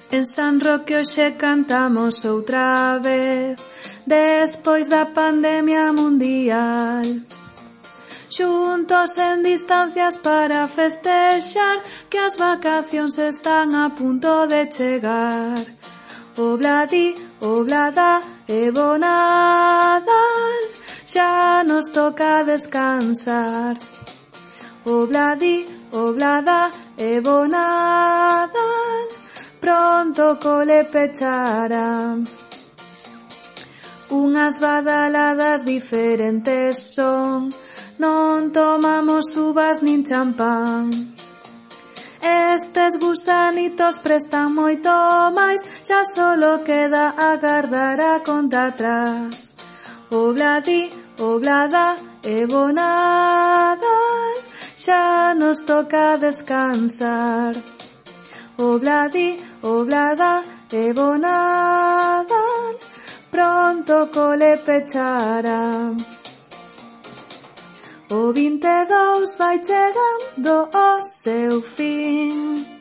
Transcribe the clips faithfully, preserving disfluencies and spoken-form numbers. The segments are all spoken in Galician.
En San Roque hoxe cantamos outra vez, despois da pandemia mundial. Xuntos en distancias para festexar que as vacacións están a punto de chegar. Obladi, oblada e bo Nadal, xa nos toca descansar. Obladi, oblada e bo Nadal, pronto o cole pechará. Unhas badaladas diferentes son, non tomamos uvas nin champán. Estes gusanitos prestan moito máis, xa solo queda agardar a conta atrás. Obladi, oblada e bo Nadal, xa nos toca descansar. Obladi, oblada e bo Nadal, pronto o cole pechará. O vinte e dous vai chegando ao seu fin.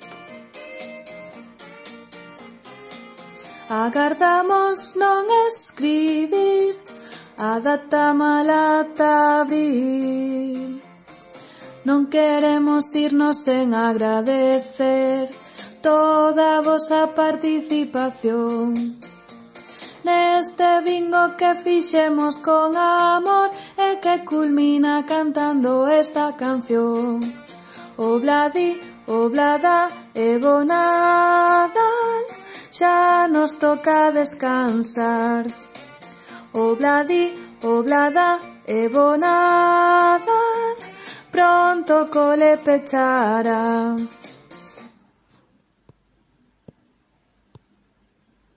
Agardamos non escribir a data mala ata abril. Non queremos irnos sen agradecer toda a vosa participación neste bingo que fixemos con amor e que culmina cantando esta canción. Obladi, oblada e bo Nadal, xa nos toca descansar. Obladi, oblada e bo Nadal, pronto o cole pechará.